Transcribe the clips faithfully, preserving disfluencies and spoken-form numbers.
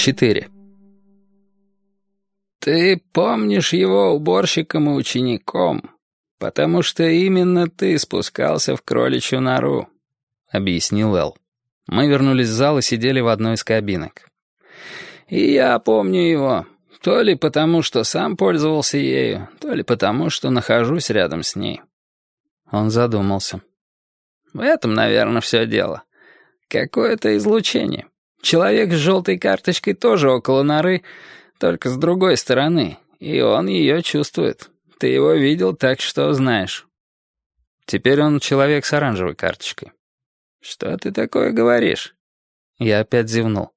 четыре. «Ты помнишь его уборщиком и учеником, потому что именно ты спускался в кроличью нору», — объяснил Эл. Мы вернулись в зал и сидели в одной из кабинок. «И я помню его, то ли потому, что сам пользовался ею, то ли потому, что нахожусь рядом с ней». Он задумался. «В этом, наверное, все дело. Какое-то излучение. Человек с желтой карточкой тоже около норы, только с другой стороны, и он ее чувствует. Ты его видел, так что знаешь». Теперь он человек с оранжевой карточкой. «Что ты такое говоришь?» Я опять зевнул.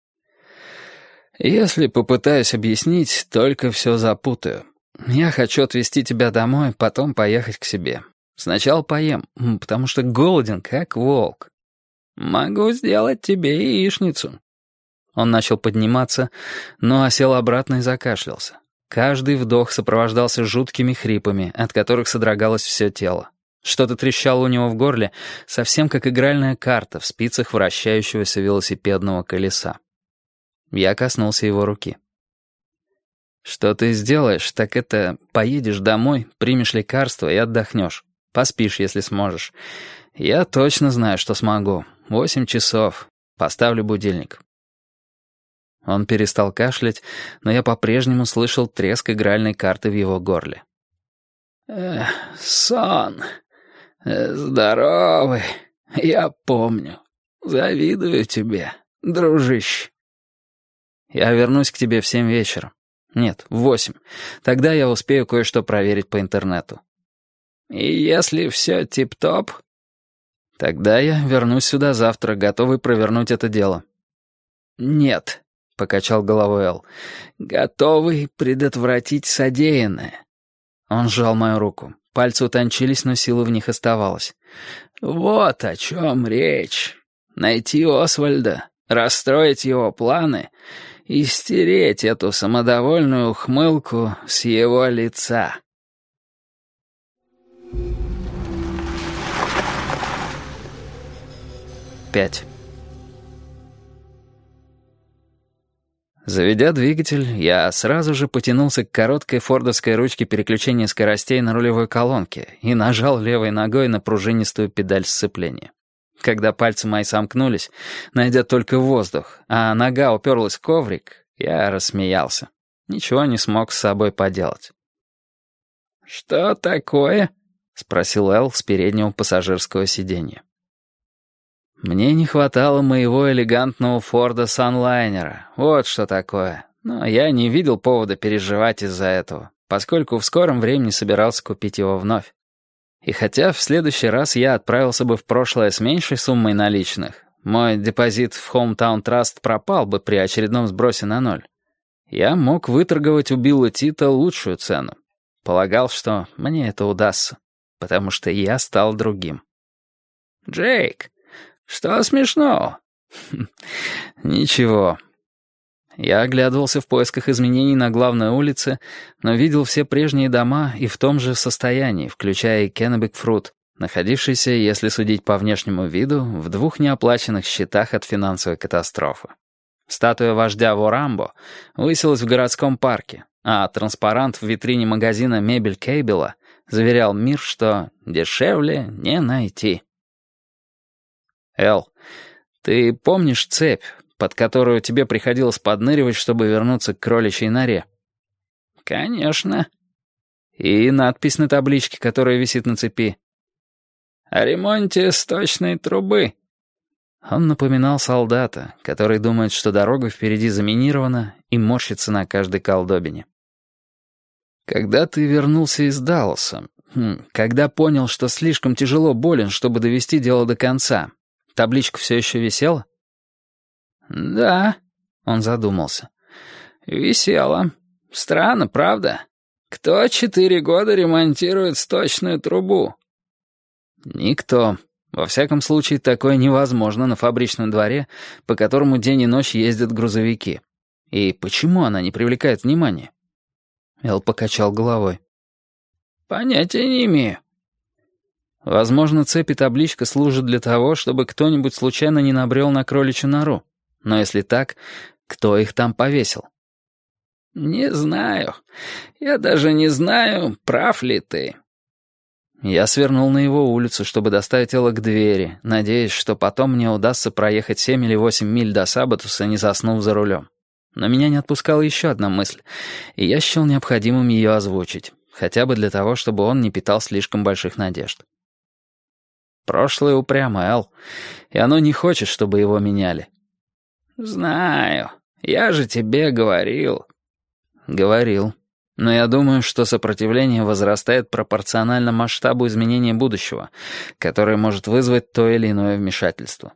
«Если попытаюсь объяснить, только все запутаю. Я хочу отвезти тебя домой, потом поехать к себе. Сначала поем, потому что голоден, как волк. Могу сделать тебе яичницу». Он начал подниматься, но осел обратно и закашлялся. Каждый вдох сопровождался жуткими хрипами, от которых содрогалось все тело. Что-то трещало у него в горле, совсем как игральная карта в спицах вращающегося велосипедного колеса. Я коснулся его руки. «Что ты сделаешь, так это поедешь домой, примешь лекарство и отдохнешь. Поспишь, если сможешь. Я точно знаю, что смогу. Восемь часов. Поставлю будильник». Он перестал кашлять, но я по-прежнему слышал треск игральной карты в его горле. «Эх, сон. Здоровый. Я помню. Завидую тебе, дружище». «Я вернусь к тебе в семь вечера. Нет, в восемь. Тогда я успею кое-что проверить по интернету». «И если все тип-топ?» «Тогда я вернусь сюда завтра, готовый провернуть это дело». «Нет», — покачал головой Эл, — «готовый предотвратить содеянное». Он сжал мою руку. Пальцы утончились, но силы в них оставалось. «Вот о чем речь. Найти Освальда, расстроить его планы и стереть эту самодовольную ухмылку с его лица». Пять. Заведя двигатель, я сразу же потянулся к короткой фордовской ручке переключения скоростей на рулевой колонке и нажал левой ногой на пружинистую педаль сцепления. Когда пальцы мои сомкнулись, найдя только воздух, а нога уперлась в коврик, я рассмеялся. Ничего не смог с собой поделать. «Что такое?» — спросил Эл с переднего пассажирского сиденья. Мне не хватало моего элегантного Форда Санлайнера. Вот что такое. Но я не видел повода переживать из-за этого, поскольку в скором времени собирался купить его вновь. И хотя в следующий раз я отправился бы в прошлое с меньшей суммой наличных, мой депозит в Hometown Trust пропал бы при очередном сбросе на ноль. Я мог выторговать у Билла Тита лучшую цену. Полагал, что мне это удастся, потому что я стал другим. «Джейк, что смешного?» «Ничего». Я оглядывался в поисках изменений на главной улице, но видел все прежние дома и в том же состоянии, включая и Кеннебек Фрут, находившийся, если судить по внешнему виду, в двух неоплаченных счетах от финансовой катастрофы. Статуя вождя Ворамбо высилась в городском парке, а транспарант в витрине магазина «Мебель Кейбела» заверял мир, что дешевле не найти. «Эл, ты помнишь цепь, под которую тебе приходилось подныривать, чтобы вернуться к кроличьей норе?» «Конечно». «И надпись на табличке, которая висит на цепи?» «О ремонте сточной трубы». Он напоминал солдата, который думает, что дорога впереди заминирована и морщится на каждой колдобине. «Когда ты вернулся из Далласа, хм, когда понял, что слишком тяжело болен, чтобы довести дело до конца, табличка все еще висела?» «Да», — он задумался. «Висела. Странно, правда? Кто четыре года ремонтирует сточную трубу?» «Никто. Во всяком случае, такое невозможно на фабричном дворе, по которому день и ночь ездят грузовики. И почему она не привлекает внимания?» Эл покачал головой. «Понятия не имею». «Возможно, цепь и табличка служат для того, чтобы кто-нибудь случайно не набрел на кроличью нору. Но если так, Кто их там повесил? «Не знаю. Я даже не знаю, прав ли ты». Я свернул на его улицу, чтобы доставить Элла к двери, надеясь, что потом мне удастся проехать семь или восемь миль до Сабатуса, не заснув за рулем. Но меня не отпускала еще одна мысль, и я счел необходимым ее озвучить, хотя бы для того, чтобы он не питал слишком больших надежд. Прошлое упрямо, Эл, и оно не хочет, чтобы его меняли. «Знаю. Я же тебе говорил». «Говорил. Но я думаю, что сопротивление возрастает пропорционально масштабу изменения будущего, которое может вызвать то или иное вмешательство».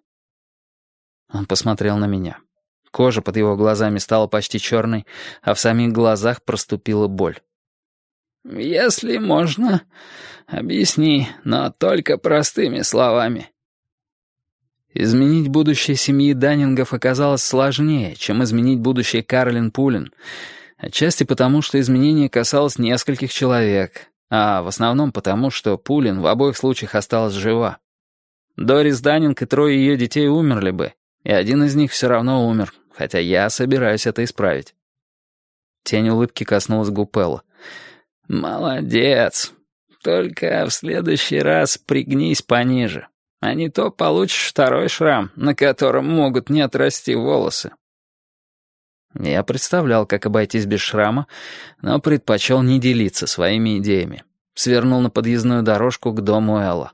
Он посмотрел на меня. Кожа под его глазами стала почти черной, а в самих глазах проступила боль. «Если можно, объясни, но только простыми словами». Изменить будущее семьи Даннингов оказалось сложнее, чем изменить будущее Каролин Пулин, отчасти потому, что изменение касалось нескольких человек, а в основном потому, что Пулин в обоих случаях осталась жива. Дорис Даннинг и трое ее детей умерли бы, и один из них все равно умер, хотя я собираюсь это исправить. Тень улыбки коснулась губ Элла. «Молодец. Только в следующий раз пригнись пониже, а не то получишь второй шрам, на котором могут не отрасти волосы». Я представлял, как обойтись без шрама, но предпочел не делиться своими идеями. Свернул на подъездную дорожку к дому Элла.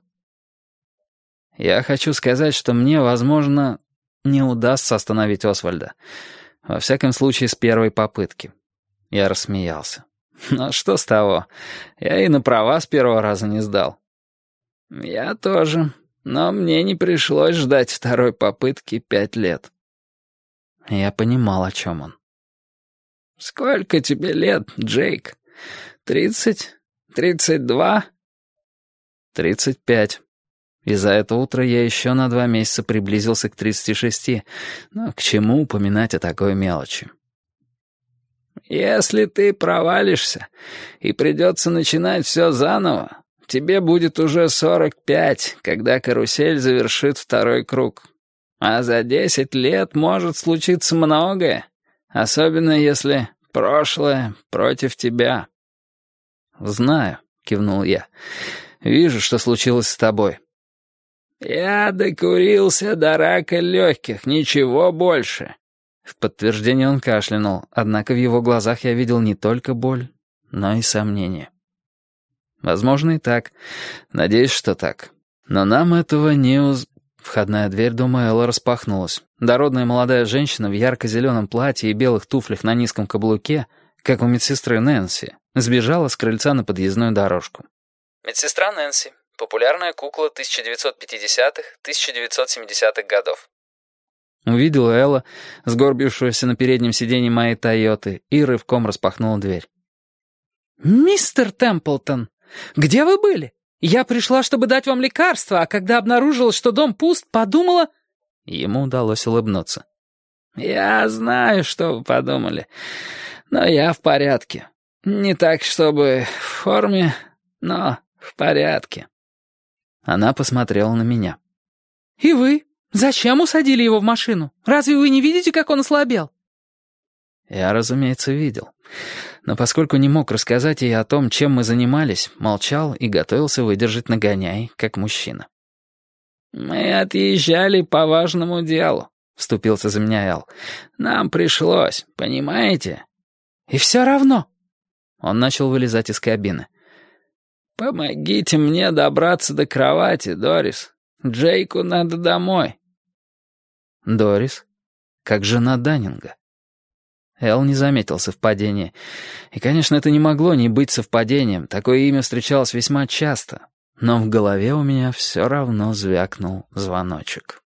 Я хочу сказать, что мне, возможно, не удастся остановить Освальда. Во всяком случае, с первой попытки. Я рассмеялся. Но что с того? Я и на права с первого раза не сдал. Я тоже, но мне не пришлось ждать второй попытки пять лет. Я понимал, о чем он. «Сколько тебе лет, Джейк? Тридцать? Тридцать два?» «Тридцать пять. И за это утро я еще на два месяца приблизился к тридцати шести. Но к чему упоминать о такой мелочи?» «Если ты провалишься и придется начинать все заново, тебе будет уже сорок пять, когда карусель завершит второй круг. А за десять лет может случиться многое, особенно если прошлое против тебя». «Знаю», — кивнул я. «Вижу, что случилось с тобой». «Я докурился до рака легких, ничего больше». В подтверждение он кашлянул, однако в его глазах я видел не только боль, но и сомнение. Возможно, и так. Надеюсь, что так. Но нам этого не уз... Входная дверь дома Элла распахнулась. Дородная молодая женщина в ярко-зеленом платье и белых туфлях на низком каблуке, как у медсестры Нэнси, сбежала с крыльца на подъездную дорожку. Медсестра Нэнси. Популярная кукла тысяча девятьсот пятидесятых — тысяча девятьсот семидесятых годов. Увидела Элла, сгорбившегося на переднем сиденье моей «Тойоты», и рывком распахнула дверь. «Мистер Темплтон, где вы были? Я пришла, чтобы дать вам лекарство, а когда обнаружила, что дом пуст, подумала...» Ему удалось улыбнуться. «Я знаю, что вы подумали, но я в порядке. Не так, чтобы в форме, но в порядке». Она посмотрела на меня. «И вы? Зачем усадили его в машину? Разве вы не видите, как он ослабел?» Я, разумеется, видел. Но поскольку не мог рассказать ей о том, чем мы занимались, молчал и готовился выдержать нагоняй, как мужчина. «Мы отъезжали по важному делу», — вступился за меня Эл. «Нам пришлось, понимаете?» «И все равно». Он начал вылезать из кабины. «Помогите мне добраться до кровати, Дорис. Джейку надо домой». «Дорис? Как жена Даннинга?» Эл не заметил совпадения. И, конечно, это не могло не быть совпадением. Такое имя встречалось весьма часто. Но в голове у меня все равно звякнул звоночек.